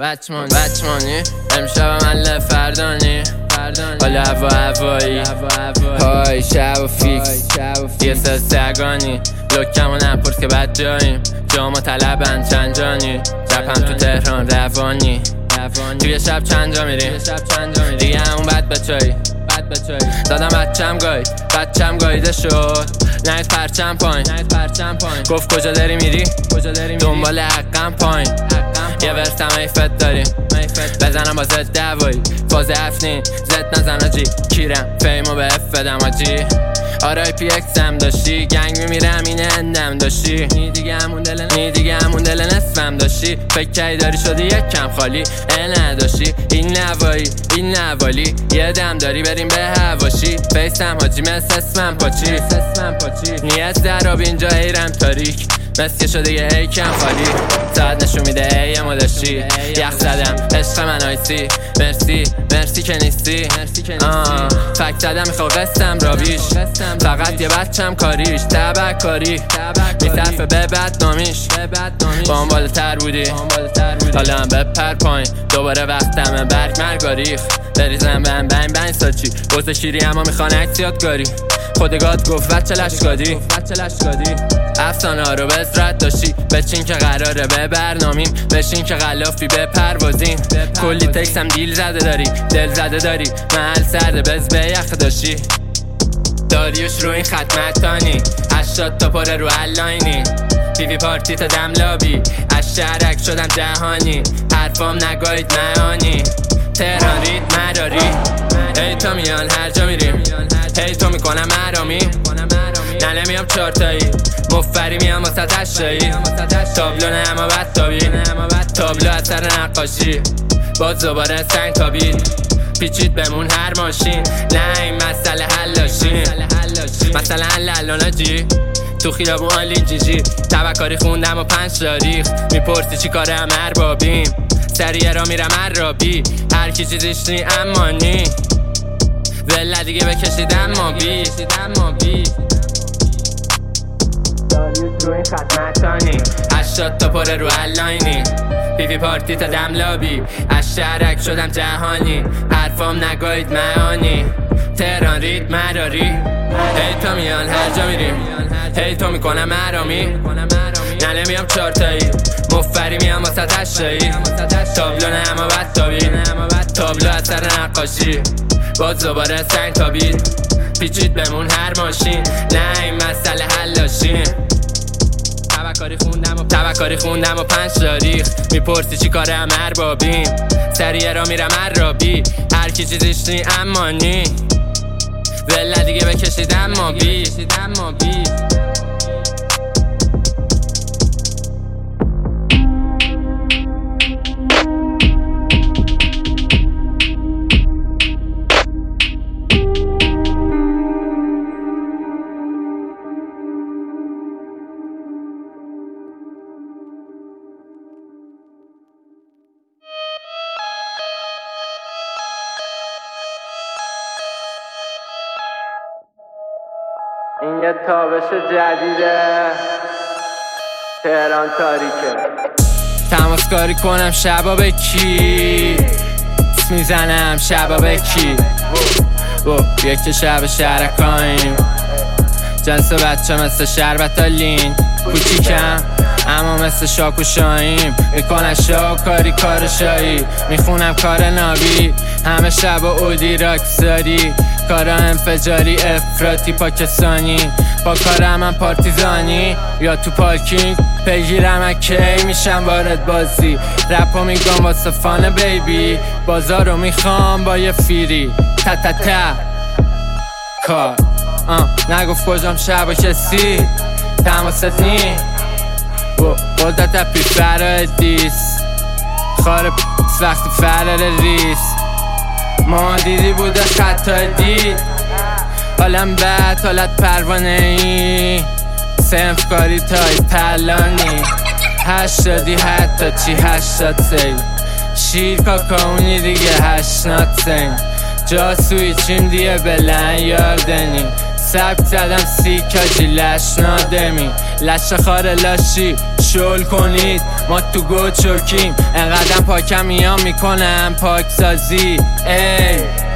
بچمانی امشب من فردانی حالا هوایی های شب و فیکس یه سگانی لکمو نپرس که بد جاییم جاما طلبن چند جانی رپم تو تهران روانی توی شب چند جا میری دیگه همون بد بچایی دادم بچم گایده شد نهید پرچم پایین گفت کجا داری میری دنبال حقم پایین یه ورس هم ایفت داریم بزنم با زد دوایی فاز افنین زد نزن آجی کیرم فیمو به اف بدم آجی آرای پی اکس هم داشتی گنگ میمیرم این اندم داشتی نی دیگه همون دل نصفم داشتی فکر کردی داری شدی یک کم خالی نداشتی این نوالی یه دم داری بریم به هواشی فیسم حاجی مثل اسمم پاچی نیت دراب اینجا ایرم تاریک مسکه شده یه ای کم خالی ساعت نشون میده ای ما داشتی یخ زدم عشق من آیسی مرسی که نیستی فکر زدم میخوا قسم راویش فقط یه بچم کاریش تبکاری میصرفه به بدنامیش با هم بالاتر بودی حالا هم بپر پایین دوباره وقتمه برگ مرگاریخ بریزم بین ساچی بوز شیری اما میخوان عکس یادگاری خودگات گفت بچه لشکادی افسانه ها رو به ازرت داشتی بچین که قراره به برنامیم بشین که غلافی به پروازیم کلی تکس هم دل زده داری محل سرده بز به یخ داشتی داریوش رو این ختمتانی 80 تا پاره رو الاینی پیوی پارتی تا دم لابی از شهرک شدم جهانی حرفام نگاید معانی تهران رید مراری هی تا میان هر جا میریم هی تو میکنم مرامی نه نمیام چارتایی مفری میام واسه تشتایی تابلو نه اما بد تابی تابلو اثر نقاشی باز دوباره سنگ تابید پیچید بمون هر ماشین نه این مسئله حل داشتیم مثلا لالونا جی تو خیابون آلی جیجی تبکاری خوندم و 5 تاریخ میپرسی چی کاره هم اربابیم سریع را میرم عرابی هر کی چیزیش نی اما نی وله دیگه بکشیدم ما بی داریوش رو این ختمتانی 80 تا پره رو الاینی پیوی پارتی تا دم لابی از شهرک شدم جهانی حرفام نگاید معانی تهران رید مراری هی تا میان هر جا میریم هی تو میکنم مرامی نه نمیام چارتایی مفری میام واسه تشتایی تابلو نه اما بد تابی تابلو اثر نقاشی باز دوباره سنگ تابید پیچید بمون هر ماشین نه این مسئله حل داشتیم تبکاری خوندم و 5 تاریخ میپرسی چی کاره هم اربابیم سریع را میرم عرابی هر کی چیزیش نی اما نی وله دیگه بکشیدم ما بی این یه تابش جدیده تهران تاریکه تماسکاری کنم شبا به کی میزنم شبا به کی یک شب شهرکاییم جنس بچه مثل شربت لین کوچیکم اما مثل شاکو شاییم میکنن شاکاری کار شایی میخونم کار نابی همه شب اودی راکزاری کارا انفجاری افراطی پاکستانی با کارم من پارتیزانی یا تو پارکینگ پیگیرم کی میشم وارد بازی رپو میگم واسه فان بیبی بازارو میخوام با یه فیری تا کار نگفت کجام شب و کسی تماست نی قدرت پی فرار دیس خار وقتی فرار ریس ما دیدی بوده خطا دید حالم بد حالت پروانه ای سنف کاری تای پلانی 80 حتی چی 80 سی شیر کاکاونی دیگه 8 سین جاسوی چیم دیگه بلن یاردنی سبک زدم 30 کاجی لش نادمی لش خار لاشی شل کنید ما تو گل چرکیم انقدر پاکم میام میکنم پاکسازی ای